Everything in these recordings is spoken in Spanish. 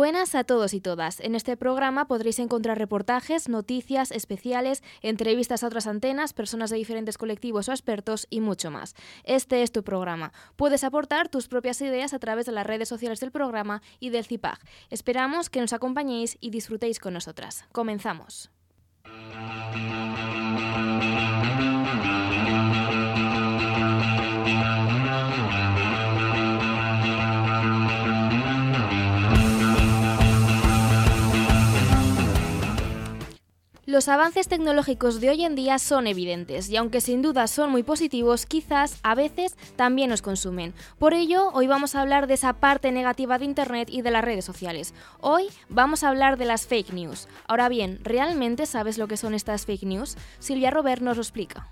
Buenas a todos y todas. En este programa podréis encontrar reportajes, noticias especiales, entrevistas a otras antenas, personas de diferentes colectivos o expertos y mucho más. Este es tu programa. Puedes aportar tus propias ideas a través de las redes sociales del programa y del CIPAG. Esperamos que nos acompañéis y disfrutéis con nosotras. Comenzamos. Los avances tecnológicos de hoy en día son evidentes y aunque sin duda son muy positivos, quizás a veces también nos consumen. Por ello, hoy vamos a hablar de esa parte negativa de Internet y de las redes sociales. Hoy vamos a hablar de las fake news. Ahora bien, ¿realmente sabes lo que son estas fake news? Silvia Robert nos lo explica.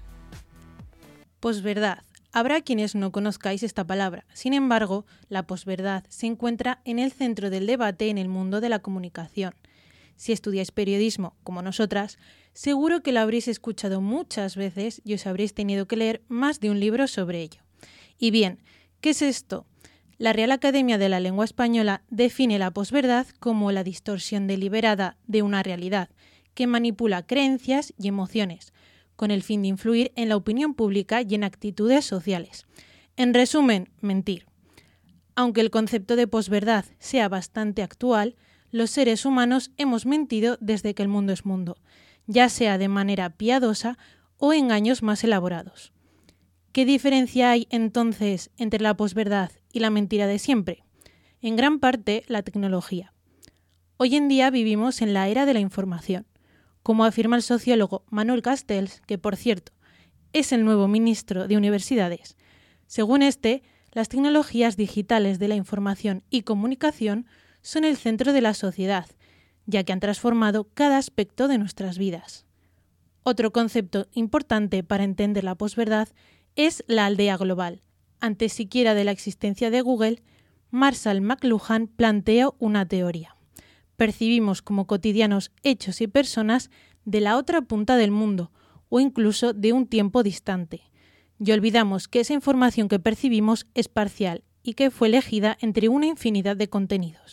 Posverdad. Habrá quienes no conozcáis esta palabra. Sin embargo, la posverdad se encuentra en el centro del debate en el mundo de la comunicación. Si estudiáis periodismo, como nosotras, seguro que lo habréis escuchado muchas veces y os habréis tenido que leer más de un libro sobre ello. Y bien, ¿qué es esto? La Real Academia de la Lengua Española define la posverdad como la distorsión deliberada de una realidad que manipula creencias y emociones, con el fin de influir en la opinión pública y en actitudes sociales. En resumen, mentir. Aunque el concepto de posverdad sea bastante actual, los seres humanos hemos mentido desde que el mundo es mundo, ya sea de manera piadosa o engaños más elaborados. ¿Qué diferencia hay entonces entre la posverdad y la mentira de siempre? En gran parte, la tecnología. Hoy en día vivimos en la era de la información. Como afirma el sociólogo Manuel Castells, que por cierto es el nuevo ministro de Universidades, según este, las tecnologías digitales de la información y comunicación son el centro de la sociedad, ya que han transformado cada aspecto de nuestras vidas. Otro concepto importante para entender la posverdad es la aldea global. Antes siquiera de la existencia de Google, Marshall McLuhan planteó una teoría. Percibimos como cotidianos hechos y personas de la otra punta del mundo o incluso de un tiempo distante. Y olvidamos que esa información que percibimos es parcial y que fue elegida entre una infinidad de contenidos.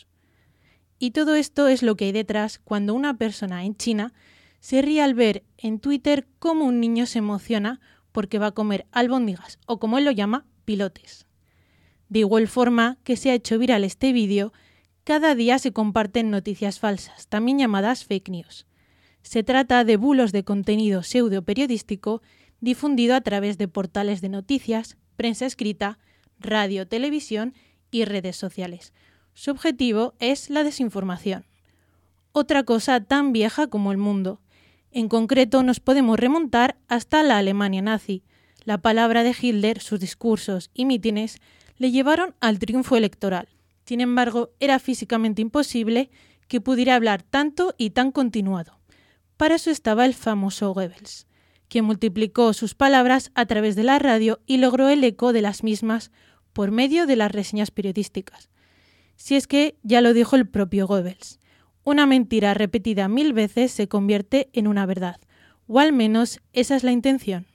Y todo esto es lo que hay detrás cuando una persona en China se ríe al ver en Twitter cómo un niño se emociona porque va a comer albóndigas o, como él lo llama, pilotes. De igual forma que se ha hecho viral este vídeo, cada día se comparten noticias falsas, también llamadas fake news. Se trata de bulos de contenido pseudo-periodístico difundido a través de portales de noticias, prensa escrita, radio, televisión y redes sociales. Su objetivo es la desinformación. Otra cosa tan vieja como el mundo. En concreto, nos podemos remontar hasta la Alemania nazi. La palabra de Hitler, sus discursos y mítines le llevaron al triunfo electoral. Sin embargo, era físicamente imposible que pudiera hablar tanto y tan continuado. Para eso estaba el famoso Goebbels, quien multiplicó sus palabras a través de la radio y logró el eco de las mismas por medio de las reseñas periodísticas. Si es que ya lo dijo el propio Goebbels, una mentira repetida 1000 veces se convierte en una verdad, o al menos esa es la intención.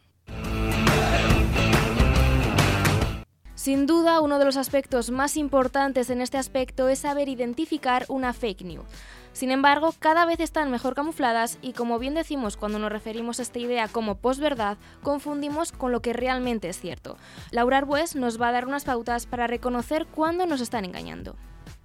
Sin duda, uno de los aspectos más importantes en este aspecto es saber identificar una fake news. Sin embargo, cada vez están mejor camufladas y, como bien decimos cuando nos referimos a esta idea como posverdad, confundimos con lo que realmente es cierto. Laura Arbues nos va a dar unas pautas para reconocer cuándo nos están engañando.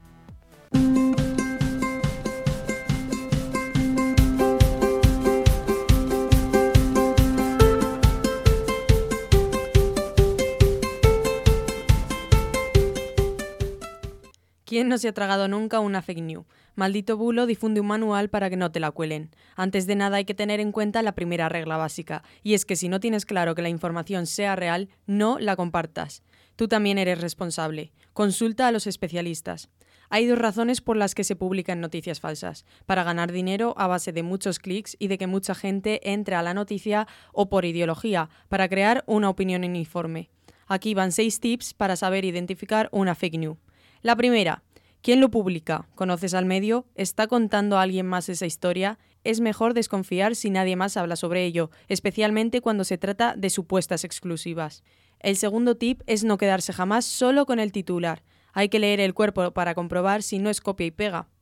¿Quién no se ha tragado nunca una fake news? Maldito bulo difunde un manual para que no te la cuelen. Antes de nada hay que tener en cuenta la primera regla básica, y es que si no tienes claro que la información sea real, no la compartas. Tú también eres responsable. Consulta a los especialistas. Hay dos razones por las que se publican noticias falsas: para ganar dinero a base de muchos clics y de que mucha gente entre a la noticia, o por ideología, para crear una opinión uniforme. Aquí van 6 tips para saber identificar una fake news. La primera: ¿quién lo publica? ¿Conoces al medio? ¿Está contando a alguien más esa historia? Es mejor desconfiar si nadie más habla sobre ello, especialmente cuando se trata de supuestas exclusivas. El segundo tip es no quedarse jamás solo con el titular. Hay que leer el cuerpo para comprobar si no es copia y pega.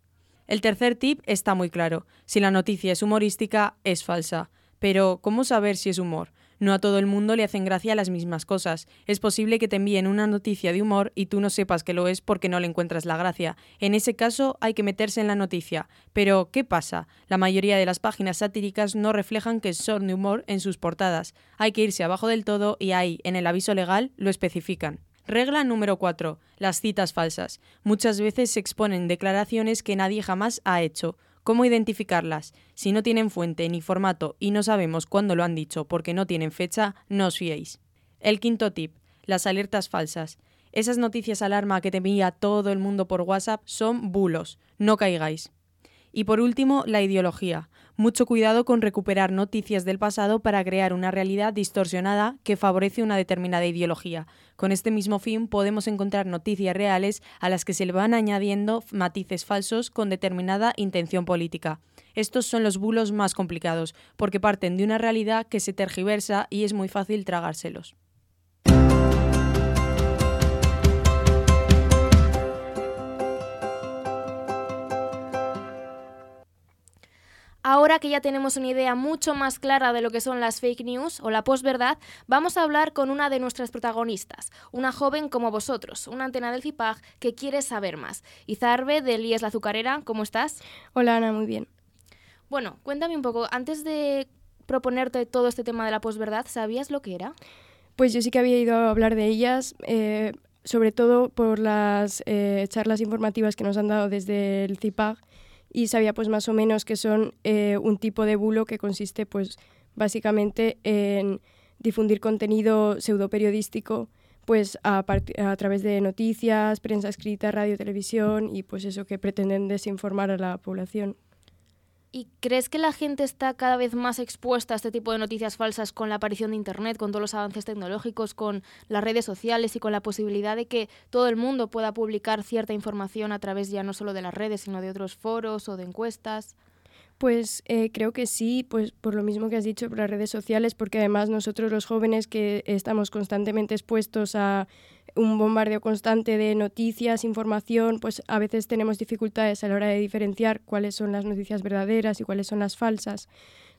El tercer tip está muy claro. Si la noticia es humorística, es falsa. Pero, ¿cómo saber si es humor? No a todo el mundo le hacen gracia las mismas cosas. Es posible que te envíen una noticia de humor y tú no sepas que lo es porque no le encuentras la gracia. En ese caso hay que meterse en la noticia. Pero, ¿qué pasa? La mayoría de las páginas satíricas no reflejan que son de humor en sus portadas. Hay que irse abajo del todo y ahí, en el aviso legal, lo especifican. Regla número 4. Las citas falsas. Muchas veces se exponen declaraciones que nadie jamás ha hecho. ¿Cómo identificarlas? Si no tienen fuente ni formato y no sabemos cuándo lo han dicho porque no tienen fecha, no os fiéis. El quinto tip. Las alertas falsas. Esas noticias alarma que te envía todo el mundo por WhatsApp son bulos. No caigáis. Y por último, la ideología. Mucho cuidado con recuperar noticias del pasado para crear una realidad distorsionada que favorece una determinada ideología. Con este mismo fin podemos encontrar noticias reales a las que se le van añadiendo matices falsos con determinada intención política. Estos son los bulos más complicados, porque parten de una realidad que se tergiversa y es muy fácil tragárselos. Ahora que ya tenemos una idea mucho más clara de lo que son las fake news o la posverdad, vamos a hablar con una de nuestras protagonistas, una joven como vosotros, una antena del CIPAG que quiere saber más. Izarbe, de Elías la Azucarera, ¿cómo estás? Hola Ana, muy bien. Bueno, cuéntame un poco, antes de proponerte todo este tema de la posverdad, ¿sabías lo que era? Pues yo sí que había ido a hablar de ellas, sobre todo por las charlas informativas que nos han dado desde el CIPAG, y sabía pues más o menos que son un tipo de bulo que consiste pues básicamente en difundir contenido pseudoperiodístico pues a través de noticias, prensa escrita, radio, televisión y pues eso que pretenden desinformar a la población. ¿Y crees que la gente está cada vez más expuesta a este tipo de noticias falsas con la aparición de Internet, con todos los avances tecnológicos, con las redes sociales y con la posibilidad de que todo el mundo pueda publicar cierta información a través ya no solo de las redes, sino de otros foros o de encuestas? Pues creo que sí, pues por lo mismo que has dicho, por las redes sociales, porque además nosotros los jóvenes que estamos constantemente expuestos a un bombardeo constante de noticias, información, pues a veces tenemos dificultades a la hora de diferenciar cuáles son las noticias verdaderas y cuáles son las falsas.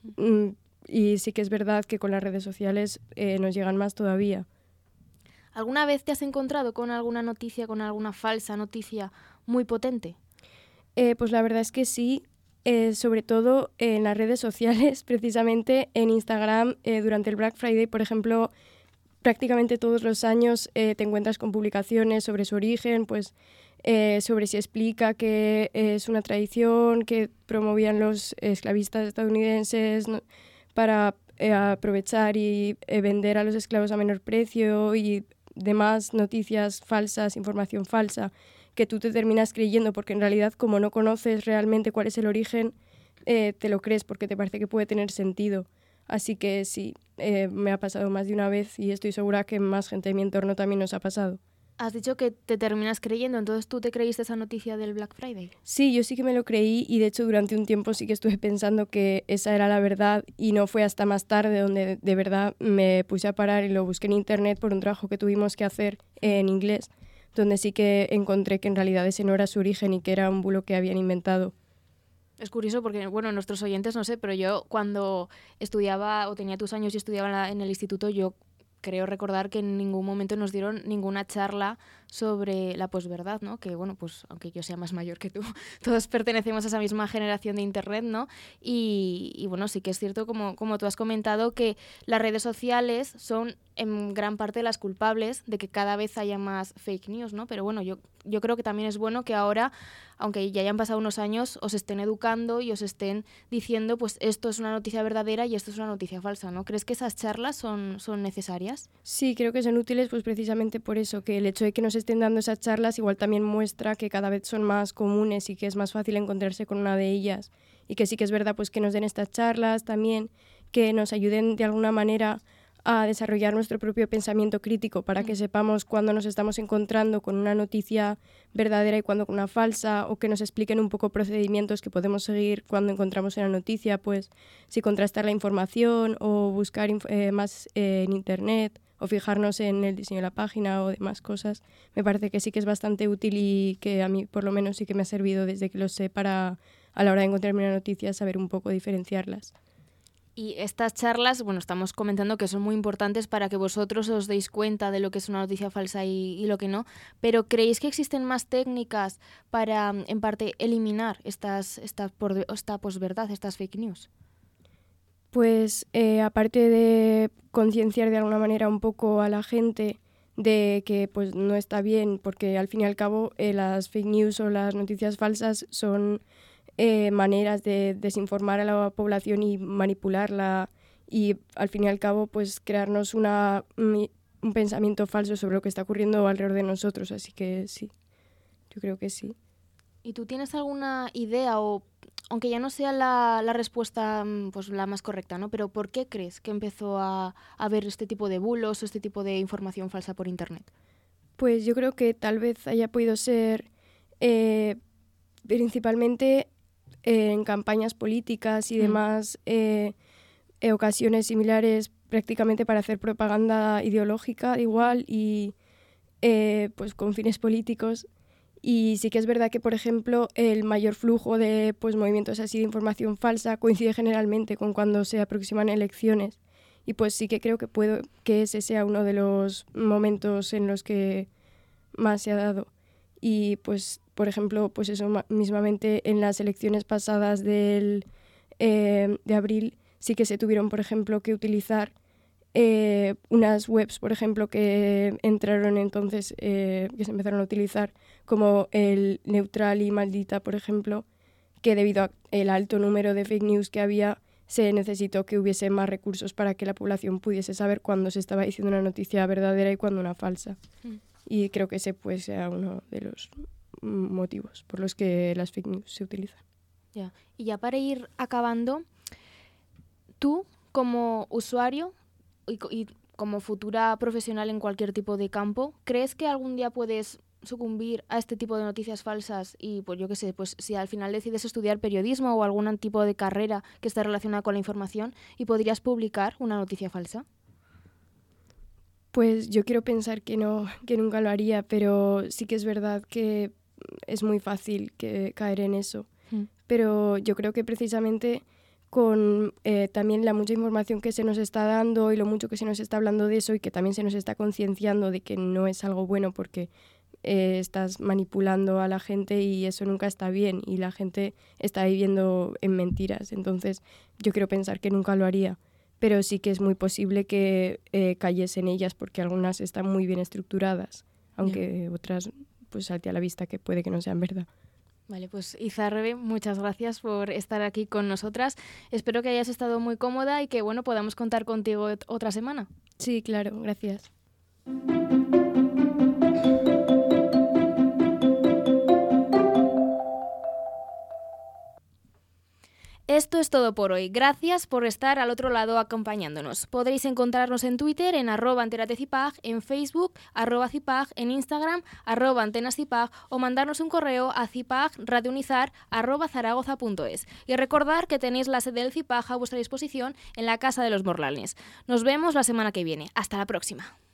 Y sí que es verdad que con las redes sociales nos llegan más todavía. ¿Alguna vez te has encontrado con alguna noticia, con alguna falsa noticia muy potente? Pues la verdad es que sí. Sobre todo en las redes sociales, precisamente en Instagram, durante el Black Friday, por ejemplo, prácticamente todos los años te encuentras con publicaciones sobre su origen, pues sobre si explica que es una tradición que promovían los esclavistas estadounidenses, ¿no?, para aprovechar y vender a los esclavos a menor precio y demás noticias falsas, información falsa, que tú te terminas creyendo porque en realidad como no conoces realmente cuál es el origen, te lo crees porque te parece que puede tener sentido. Así que sí, me ha pasado más de una vez y estoy segura que más gente de mi entorno también nos ha pasado. Has dicho que te terminas creyendo, entonces ¿tú te creíste esa noticia del Black Friday? Sí, yo sí que me lo creí y de hecho durante un tiempo sí que estuve pensando que esa era la verdad y no fue hasta más tarde donde de verdad me puse a parar y lo busqué en internet por un trabajo que tuvimos que hacer en inglés, donde sí que encontré que en realidad ese no era su origen y que era un bulo que habían inventado. Es curioso porque, bueno, nuestros oyentes no sé, pero yo cuando estudiaba o tenía tus años y estudiaba en el instituto, yo creo recordar que en ningún momento nos dieron ninguna charla sobre la posverdad, ¿no? Que, bueno, pues aunque yo sea más mayor que tú, todos pertenecemos a esa misma generación de Internet, ¿no? Y bueno, sí que es cierto, como tú has comentado, que las redes sociales son en gran parte las culpables de que cada vez haya más fake news, ¿no? Pero bueno, yo creo que también es bueno que ahora, aunque ya hayan pasado unos años, os estén educando y os estén diciendo, pues esto es una noticia verdadera y esto es una noticia falsa, ¿no? ¿Crees que esas charlas son necesarias? Sí, creo que son útiles pues precisamente por eso, que el hecho de que nos estén dando esas charlas igual también muestra que cada vez son más comunes y que es más fácil encontrarse con una de ellas. Y que sí que es verdad pues que nos den estas charlas también, que nos ayuden de alguna manera a desarrollar nuestro propio pensamiento crítico para que sepamos cuándo nos estamos encontrando con una noticia verdadera y cuándo con una falsa, o que nos expliquen un poco procedimientos que podemos seguir cuando encontramos una noticia, pues si contrastar la información o buscar más en internet o fijarnos en el diseño de la página o demás cosas, me parece que sí que es bastante útil y que a mí por lo menos sí que me ha servido desde que lo sé para a la hora de encontrarme una noticia saber un poco diferenciarlas. Y estas charlas, bueno, estamos comentando que son muy importantes para que vosotros os deis cuenta de lo que es una noticia falsa y lo que no, pero ¿creéis que existen más técnicas para, en parte, eliminar esta posverdad, estas fake news? Pues aparte de concienciar de alguna manera un poco a la gente de que pues no está bien, porque al fin y al cabo las fake news o las noticias falsas son maneras de desinformar a la población y manipularla y al fin y al cabo pues crearnos un pensamiento falso sobre lo que está ocurriendo alrededor de nosotros, así que sí, yo creo que sí. ¿Y tú tienes alguna idea o, aunque ya no sea la respuesta pues la más correcta, ¿no? Pero ¿por qué crees que empezó a haber este tipo de bulos o este tipo de información falsa por internet? Pues yo creo que tal vez haya podido ser principalmente en campañas políticas y demás ocasiones similares prácticamente para hacer propaganda ideológica igual y pues con fines políticos. Y sí que es verdad que, por ejemplo, el mayor flujo de pues, movimientos así de información falsa coincide generalmente con cuando se aproximan elecciones. Y pues sí que creo que ese sea uno de los momentos en los que más se ha dado. Y pues, por ejemplo, pues eso mismamente en las elecciones pasadas de abril sí que se tuvieron, por ejemplo, que utilizar unas webs, por ejemplo, que entraron entonces, que se empezaron a utilizar como el Neutral y Maldita, por ejemplo, que debido al alto número de fake news que había, se necesitó que hubiese más recursos para que la población pudiese saber cuándo se estaba diciendo una noticia verdadera y cuándo una falsa. Y creo que ese pues sea uno de los motivos por los que las fake news se utilizan. Ya. Y ya para ir acabando, tú como usuario y como futura profesional en cualquier tipo de campo, ¿crees que algún día puedes sucumbir a este tipo de noticias falsas y pues yo qué sé, pues si al final decides estudiar periodismo o algún tipo de carrera que esté relacionada con la información y podrías publicar una noticia falsa? Pues yo quiero pensar que no, que nunca lo haría, pero sí que es verdad que es muy fácil caer en eso. Pero yo creo que precisamente con también la mucha información que se nos está dando y lo mucho que se nos está hablando de eso y que también se nos está concienciando de que no es algo bueno porque estás manipulando a la gente y eso nunca está bien y la gente está viviendo en mentiras. Entonces yo quiero pensar que nunca lo haría, pero sí que es muy posible que cayese en ellas porque algunas están muy bien estructuradas, aunque otras pues salte a la vista que puede que no sean verdad. Vale, pues Izarbe, muchas gracias por estar aquí con nosotras. Espero que hayas estado muy cómoda y que bueno podamos contar contigo otra semana. Sí, claro, gracias. Esto es todo por hoy. Gracias por estar al otro lado acompañándonos. Podréis encontrarnos en Twitter en @antenatecipag, en Facebook @cipag, en Instagram @antenascipag o mandarnos un correo a cipagradiounizar@zaragoza.es. Y recordar que tenéis la sede del Cipag a vuestra disposición en la Casa de los Morlales. Nos vemos la semana que viene. Hasta la próxima.